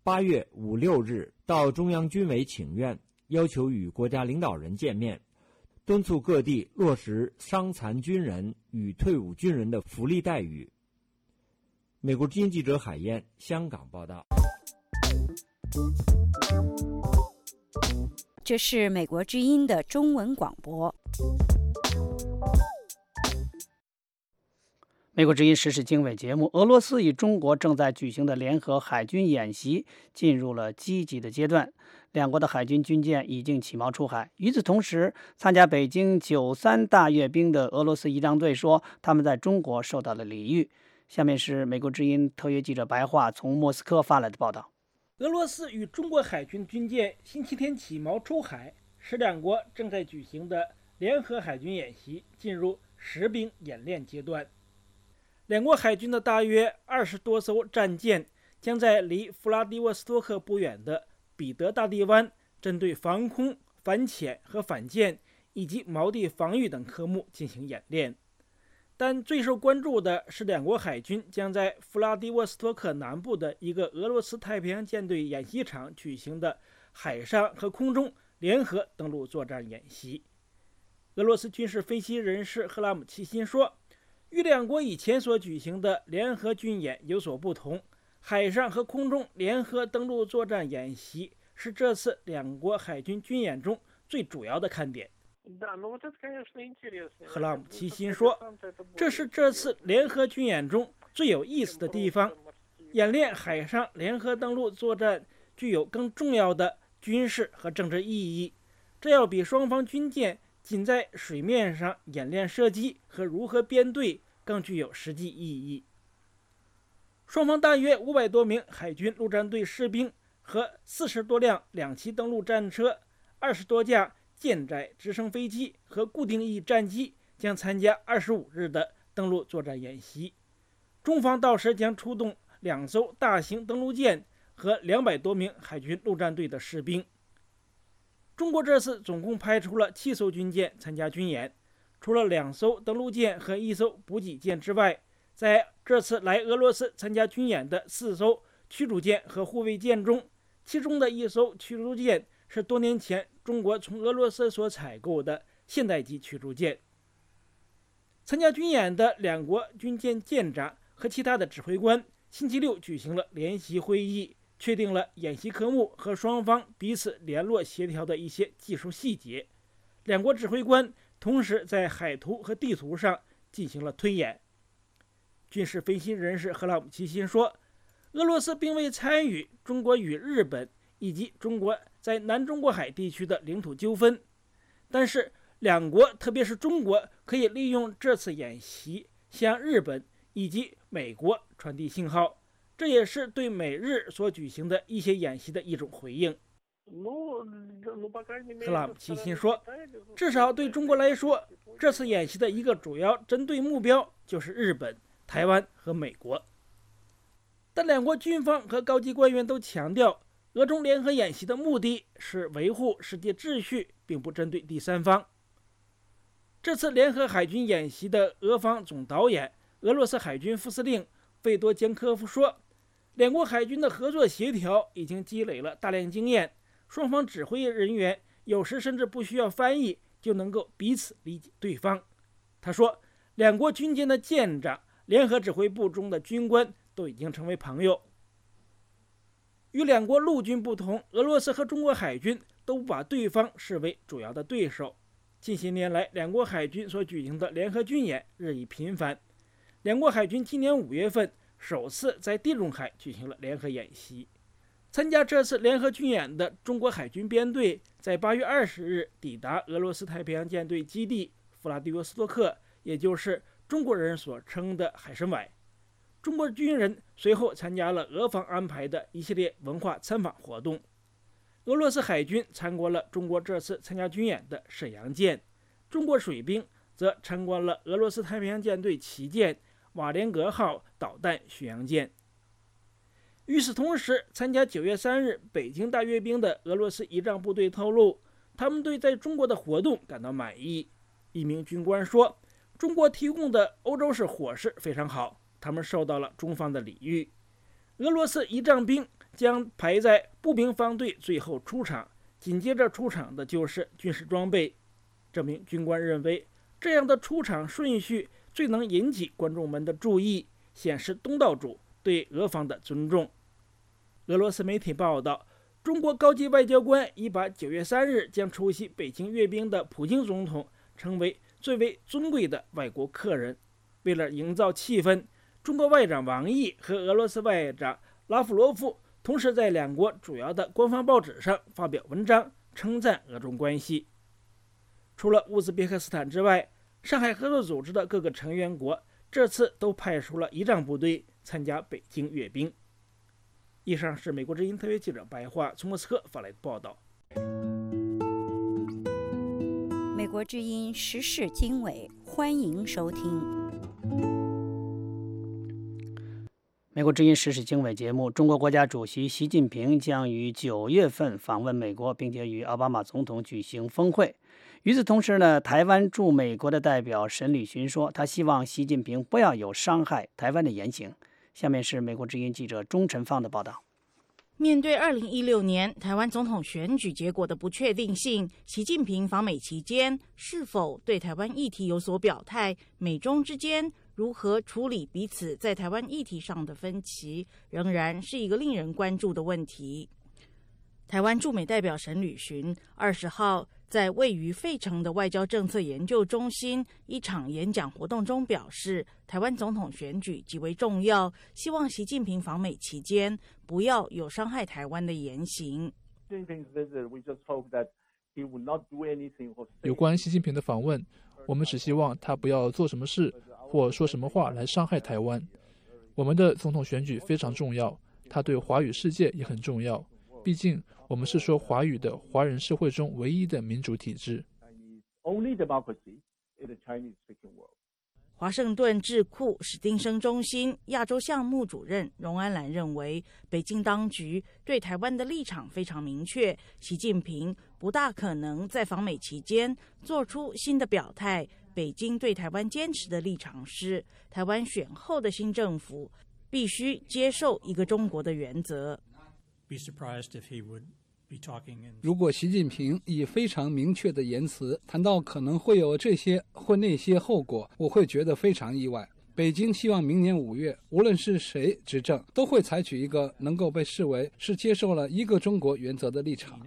8月5、6日到中央军委请愿，要求与国家领导人见面，敦促各地落实伤残军人与退伍军人的福利待遇。美国之音记者海燕，香港报道。 这是美国之音的中文广播。 美国之音时事经纬节目，俄罗斯与中国正在举行的联合海军演习进入了积极的阶段，两国的海军军舰已经起锚出海。与此同时，参加北京93大阅兵的俄罗斯仪仗队说，他们在中国受到了礼遇。下面是美国之音特约记者白桦从莫斯科发来的报道。 俄罗斯与中国海军军舰星期天起锚出海，使两国正在举行的联合海军演习进入实兵演练阶段。两国海军的大约20多艘战舰将在离弗拉迪沃斯托克不远的彼得大堤湾针对防空、反潜和反舰以及锚地防御等科目进行演练。但最受关注的是，两国海军将在弗拉迪沃斯托克南部的一个俄罗斯太平洋舰队演习场举行的海上和空中联合登陆作战演习。俄罗斯军事分析人士赫拉姆齐辛说，与两国以前所举行的联合军演有所不同，海上和空中联合登陆作战演习是这次两国海军军演中最主要的看点。赫拉姆齐辛说，这是这次联合军演中最有意思的地方。演练海上联合登陆作战具有更重要的军事和政治意义，这要比双方军舰仅在水面上演练射击和如何编队更具有实际意义。双方大约500多名海军陆战队士兵和40多辆两栖登陆战车、20多架舰载直升飞机和固定翼战机将参加25日的登陆作战演习。中方到时将出动2艘大型登陆舰和200多名海军陆战队的士兵。中国这次总共派出了7艘军舰参加军演，除了2艘登陆舰和1艘补给舰之外，在这次来俄罗斯参加军演的4艘驱逐舰和护卫舰中，其中的1艘驱逐舰是多年前中国从俄罗斯所采购的现代级驱逐舰。参加军演的两国军舰舰长和其他的指挥官星期六举行了联席会议，确定了演习科目和双方彼此联络协调的一些技术细节。两国指挥官同时在海图和地图上进行了推演。军事分析人士赫拉姆齐辛说，俄罗斯并未参与中国与日本以及中国在南中国海地区的领土纠纷，但是两国特别是中国可以利用这次演习向日本以及美国传递信号，这也是对美日所举行的一些演习的一种回应。赫拉姆齐辛说，至少对中国来说，这次演习的一个主要针对目标就是日本、台湾和美国。但两国军方和高级官员都强调，俄中联合演习的目的是维护世界秩序，并不针对第三方。这次联合海军演习的俄方总导演、俄罗斯海军副司令费多江科夫说，两国海军的合作协调已经积累了大量经验，双方指挥人员有时甚至不需要翻译就能够彼此理解对方。他说，两国军舰的舰长、联合指挥部中的军官都已经成为朋友。与两国陆军不同，俄罗斯和中国海军都不把对方视为主要的对手。近些年来，两国海军所举行的联合军演日益频繁。两国海军今年5月份首次在地中海举行了联合演习。参加这次联合军演的中国海军编队在8月20日抵达俄罗斯太平洋舰队基地弗拉迪沃斯托克，也就是中国人所称的海参崴。中国军人随后参加了俄方安排的一系列文化参访活动。俄罗斯海军参观了中国这次参加军演的沈阳舰，中国水兵则参观了俄罗斯太平洋舰队旗舰瓦连格号导弹巡洋舰。与此同时，参加9月3日北京大阅兵的俄罗斯仪仗部队透露，他们对在中国的活动感到满意。一名军官说，中国提供的欧洲式伙食非常好，他们受到了中方的礼遇。俄罗斯仪仗兵将排在步兵方队最后出场，紧接着出场的就是军事装备。这名军官认为，这样的出场顺序最能引起观众们的注意，显示东道主对俄方的尊重。俄罗斯媒体报道，中国高级外交官已把9月3日将出席北京阅兵的普京总统称为最为尊贵的外国客人。为了营造气氛，中国外长王毅和俄罗斯外长拉夫罗夫同时在两国主要的官方报纸上发表文章，称赞俄中关系。除了乌兹别克斯坦之外，上海合作组织的各个成员国这次都派出了仪仗部队参加北京阅兵。以上是美国之音特约记者白桦从莫斯科发来的报道。 美国之音时事经纬，欢迎收听。 美国之音时事经纬节目，中国国家主席习近平将于9月份访问美国，并且与奥巴马总统举行峰会。与此同时呢，台湾驻美国的代表沈履群说，他希望习近平不要有伤害台湾的言行。下面是美国之音记者钟晨芳的报道。 面对2016年台湾总统选举结果的不确定性，习近平访美期间是否对台湾议题有所表态，美中之间如何处理彼此在台湾议题上的分歧，仍然是一个令人关注的问题。台湾驻美代表沈履群20号在位于费城的外交政策研究中心一场演讲活动中表示，台湾总统选举极为重要，希望习近平访美期间不要有伤害台湾的言行。 有关习近平的访问，我们只希望他不要做什么事或说什么话来伤害台湾。我们的总统选举非常重要，它对华语世界也很重要，毕竟我们是说华语的华人社会中唯一的民主体制。 华盛顿智库史丁生中心亚洲项目主任荣安兰认为，北京当局对台湾的立场非常明确，习近平不大可能在访美期间做出新的表态。北京对台湾坚持的立场是，台湾选后的新政府必须接受一个中国的原则。 如果习近平以非常明确的言辞谈到可能会有这些或那些后果，我会觉得非常意外。北京希望明年5月，无论是谁执政，都会采取一个能够被视为是接受了一个中国原则的立场。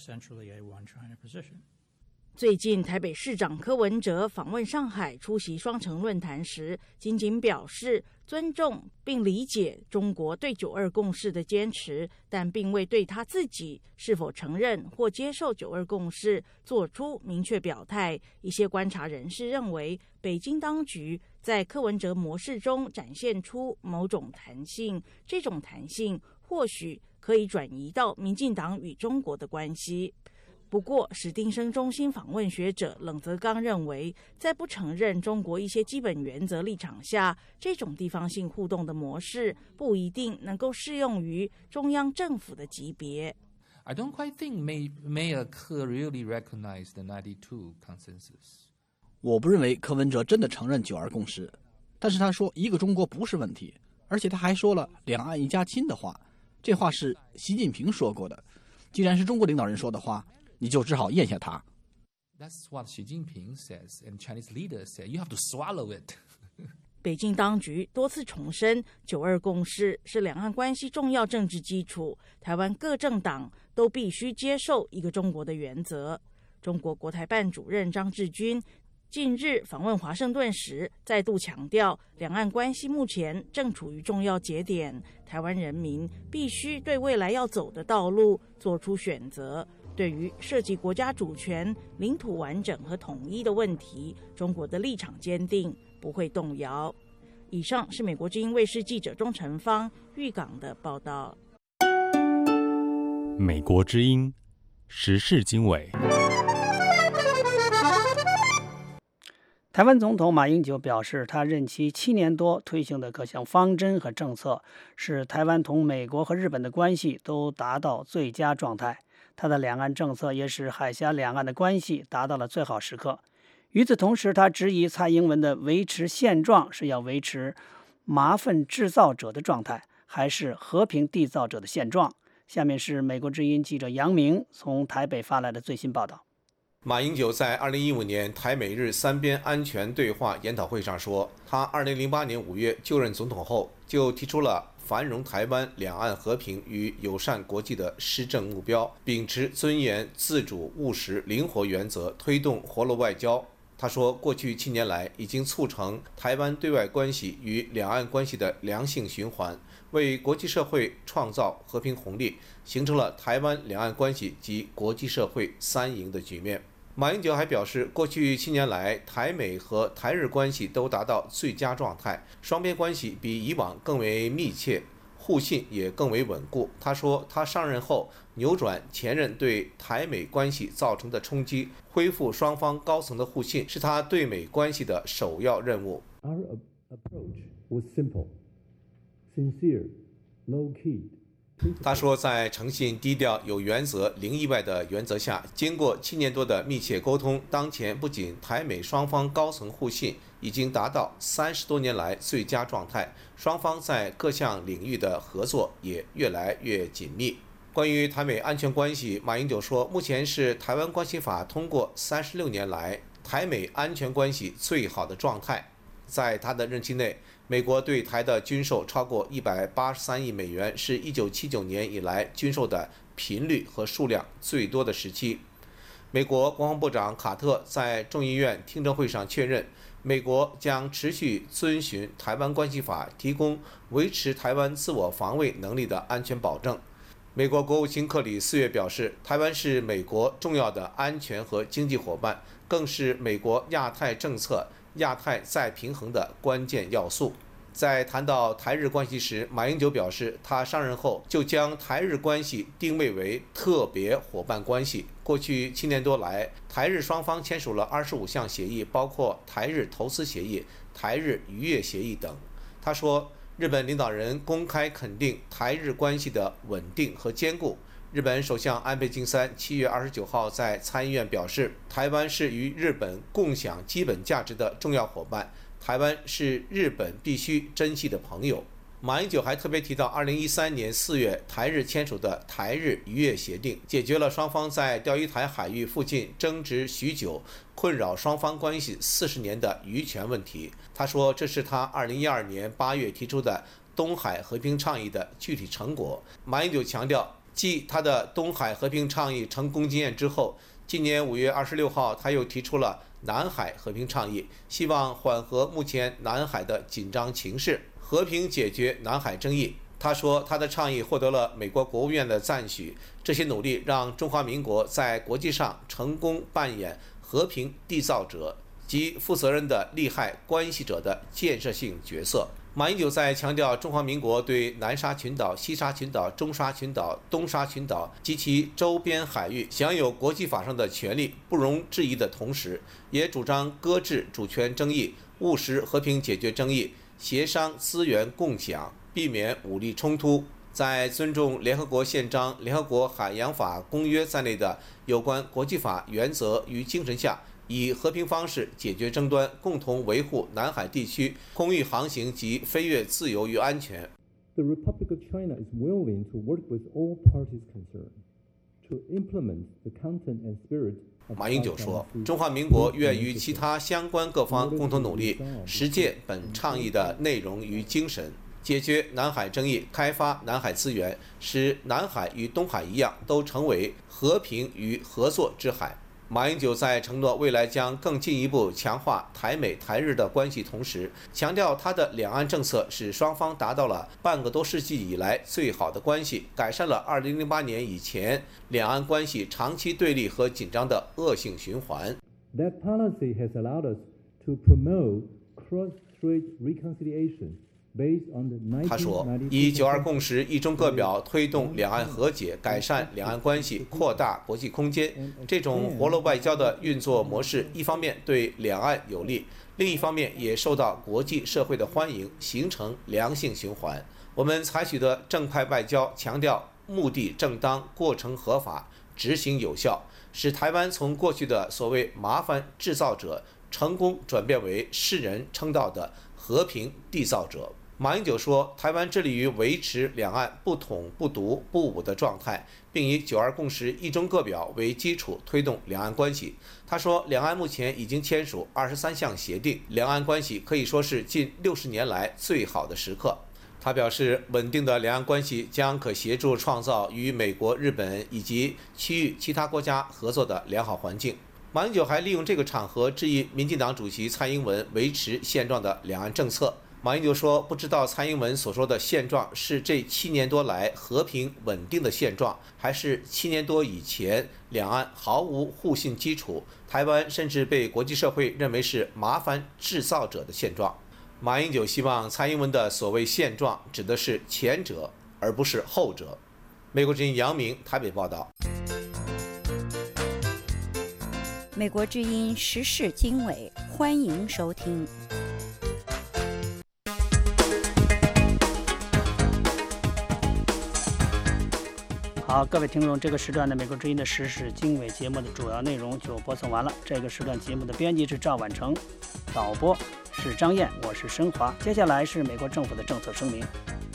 最近，台北市长柯文哲访问上海出席双城论坛时，仅仅表示尊重并理解中国对9·2共识的坚持，但并未对他自己是否承认或接受9·2共识做出明确表态。一些观察人士认为，北京当局在柯文哲模式中展现出某种弹性，这种弹性或许可以转移到民进党与中国的关系。不过，史丁生中心访问学者冷泽刚认为，在不承认中国一些基本原则立场下，这种地方性互动的模式不一定能够适用于中央政府的级别。 I don't quite think Mayor Ke really recognized the 92 consensus. 我不认为柯文哲真的承认9·2共识，但是他说一个中国不是问题，而且他还说了两岸一家亲的话，这话是习近平说过的。既然是中国领导人说的话，你就只好咽下它。 That's what Xi Jinping says, and Chinese leaders say. You have to swallow it. 北京当局多次重申，9·2共识是两岸关系重要政治基础，台湾各政党都必须接受一个中国的原则。中国国台办主任张志军近日访问华盛顿时，再度强调，两岸关系目前正处于重要节点，台湾人民必须对未来要走的道路做出选择。对于涉及国家主权、领土完整和统一的问题，中国的立场坚定，不会动摇。以上是美国之音卫视记者钟晨芳玉港的报道。 美国之音时事经纬。 台湾总统马英九表示，他任期7年多推行的各项方针和政策，使台湾同美国和日本的关系都达到最佳状态。他的两岸政策也使海峡两岸的关系达到了最好时刻。与此同时，他质疑蔡英文的维持现状是要维持麻烦制造者的状态， 还是和平缔造者的现状？下面是美国之音记者杨明从台北发来的最新报道。 马英九在2015年台美日三边安全对话研讨会上说，他2008年5月就任总统后，就提出了繁荣台湾、两岸和平与友善国际的施政目标，秉持尊严、自主、务实、灵活原则，推动活络外交。他说，过去7年来，已经促成台湾对外关系与两岸关系的良性循环，为国际社会创造和平红利，形成了台湾两岸关系及国际社会三赢的局面。马英九还表示，过去7年来，台美和台日关系都达到最佳状态，双边关系比以往更为密切，互信也更为稳固。他说，他上任后扭转前任对台美关系造成的冲击，恢复双方高层的互信，是他对美关系的首要任务。 Our approach was simple, sincere, low-key. 他说，在诚信、低调、有原则、零意外的原则下，经过7年多的密切沟通，当前不仅台美双方高层互信已经达到30多年来最佳状态，双方在各项领域的合作也越来越紧密。关于台美安全关系，马英九说，目前是台湾关系法通过36年来台美安全关系最好的状态。在他的任期内，美国对台的军售超过183亿美元，是1979年以来军售的频率和数量最多的时期。美国国防部长卡特在众议院听证会上确认，美国将持续遵循台湾关系法，提供维持台湾自我防卫能力的安全保证。美国国务卿克里4月表示，台湾是美国重要的安全和经济伙伴，更是美国亚太政策、亚太再平衡的关键要素。在谈到台日关系时，马英九表示，他上任后就将台日关系定位为特别伙伴关系。过去7年多来，台日双方签署了25项协议，包括台日投资协议、台日渔业协议等。他说，日本领导人公开肯定台日关系的稳定和坚固。日本首相安倍晋三7月29号在参议院表示，台湾是与日本共享基本价值的重要伙伴，台湾是日本必须珍惜的朋友。马英九还特别提到2013年4月台日签署的台日渔业协定，解决了双方在钓鱼台海域附近争执许久、困扰双方关系40年的渔权问题。他说，这是他2012年8月提出的东海和平倡议的具体成果。马英九强调，继他的东海和平倡议成功经验之后，今年5月26号，他又提出了南海和平倡议，希望缓和目前南海的紧张情势，和平解决南海争议。他说，他的倡议获得了美国国务院的赞许，这些努力让中华民国在国际上成功扮演和平缔造者及负责任的利害关系者的建设性角色。马英九在强调中华民国对南沙群岛、西沙群岛、中沙群岛、东沙群岛及其周边海域享有国际法上的权利不容置疑的同时，也主张搁置主权争议，务实和平解决争议，协商资源共享，避免武力冲突。在尊重联合国宪章、联合国海洋法公约在内的有关国际法原则与精神下，以和平方式解决争端，共同维护南海地区空域航行及飞越自由与安全。 The Republic of China is willing to work with all parties concerned to implement the content and spirit. 马英九说，中华民国愿与其他相关各方共同努力，实践本倡议的内容与精神，解决南海争议，开发南海资源，使南海与东海一样都成为和平与合作之海。马英九在承诺未来将更进一步强化台美台日的关系同时，强调他的两岸政策使双方达到了半个多世纪以来最好的关系，改善了2008年以前两岸关系长期对立和紧张的恶性循环。 That policy has allowed us to promote cross-strait reconciliation. 他说，以9·2共识、一中各表推动两岸和解，改善两岸关系，扩大国际空间。这种活络外交的运作模式，一方面对两岸有利，另一方面也受到国际社会的欢迎，形成良性循环。我们采取的正派外交，强调目的正当、过程合法、执行有效，使台湾从过去的所谓麻烦制造者，成功转变为世人称道的和平缔造者。 马英九说，台湾致力于维持两岸不统、不独、不武的状态，并以9·2共识一中各表为基础推动两岸关系。他说，两岸目前已经签署23项协定，两岸关系可以说是近60年来最好的时刻。他表示，稳定的两岸关系将可协助创造与美国、日本以及区域其他国家合作的良好环境。马英九还利用这个场合质疑民进党主席蔡英文维持现状的两岸政策。马英九说，不知道蔡英文所说的现状是这7年多来和平稳定的现状，还是7年多以前两岸毫无互信基础，台湾甚至被国际社会认为是麻烦制造者的现状。马英九希望蔡英文的所谓现状指的是前者，而不是后者。美国之音杨明台北报道。 美国之音时事经纬，欢迎收听。 好，各位听众，这个时段的美国之音的时事经纬节目的主要内容就播送完了。这个时段节目的编辑是赵婉成，导播是张燕，我是申华。接下来是美国政府的政策声明。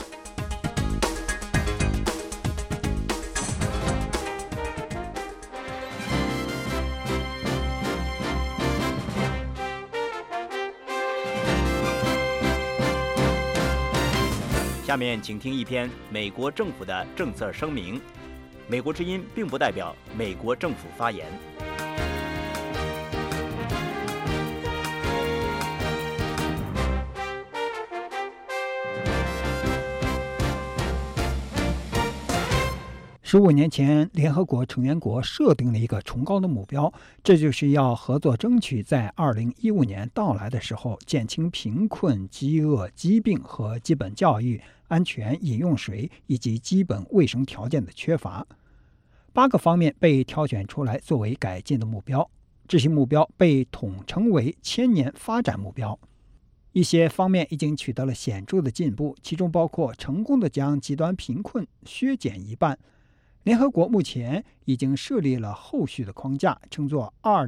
下面请听一篇美国政府的政策声明。美国之音并不代表美国政府发言。 15年前，联合国成员国设定了一个崇高的目标，这就是要合作争取在2015年到来的时候，减轻贫困、饥饿、疾病和基本教育、安全饮用水以及基本卫生条件的缺乏。8个方面被挑选出来作为改进的目标，这些目标被统称为1000年发展目标。一些方面已经取得了显著的进步，其中包括成功的将极端贫困削减一半。联合国目前已经设立了后续的框架，称作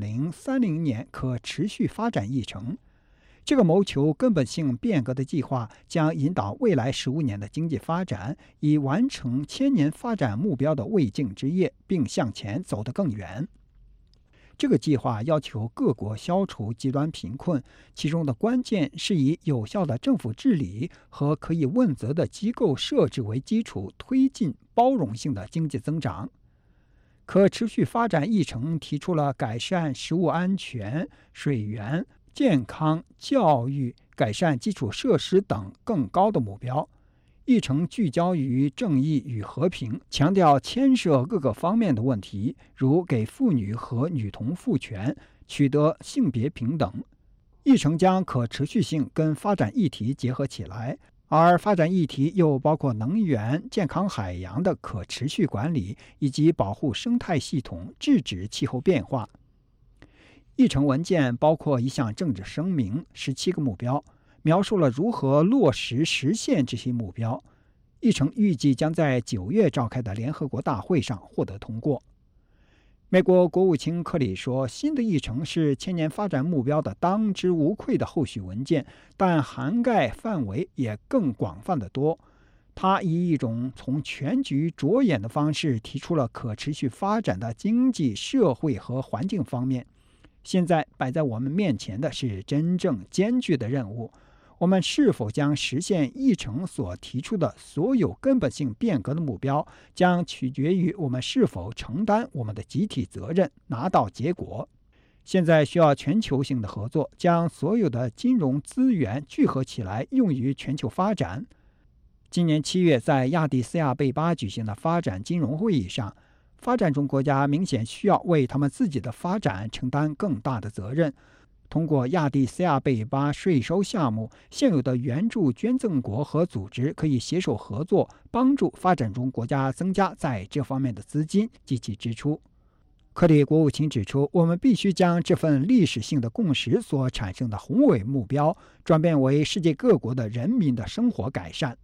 2030年可持续发展议程。这个谋求根本性变革的计划将引导未来15年的经济发展，以完成1000年发展目标的未竟之业，并向前走得更远。这个计划要求各国消除极端贫困，其中的关键是以有效的政府治理和可以问责的机构设置为基础，推进包容性的经济增长。可持续发展议程提出了改善食物安全、水源、健康、教育、改善基础设施等更高的目标。议程聚焦于正义与和平，强调牵涉各个方面的问题，如给妇女和女童赋权、取得性别平等。议程将可持续性跟发展议题结合起来，而发展议题又包括能源、健康海洋的可持续管理，以及保护生态系统、制止气候变化。议程文件包括一项政治声明、17个目标，描述了如何落实实现这些目标。议程预计将在9月召开的联合国大会上获得通过。美国国务卿克里说，新的议程是1000年发展目标的当之无愧的后续文件，但涵盖范围也更广泛得多。他以一种从全局着眼的方式提出了可持续发展的经济、社会和环境方面。现在摆在我们面前的是真正艰巨的任务。我们是否将实现议程所提出的所有根本性变革的目标，将取决于我们是否承担我们的集体责任，拿到结果。现在需要全球性的合作，将所有的金融资源聚合起来，用于全球发展。今年7月，在亚的斯亚贝巴举行的发展金融会议上，发展中国家明显需要为他们自己的发展承担更大的责任。通过亚的斯亚贝巴税收项目，现有的援助捐赠国和组织可以携手合作，帮助发展中国家增加在这方面的资金及其支出。克里国务卿指出，我们必须将这份历史性的共识所产生的宏伟目标，转变为世界各国的人民的生活改善。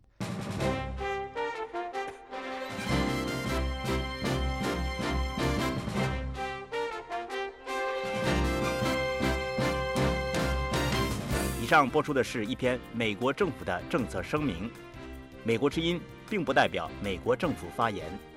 以上播出的是一篇美国政府的政策声明，美国之音并不代表美国政府发言。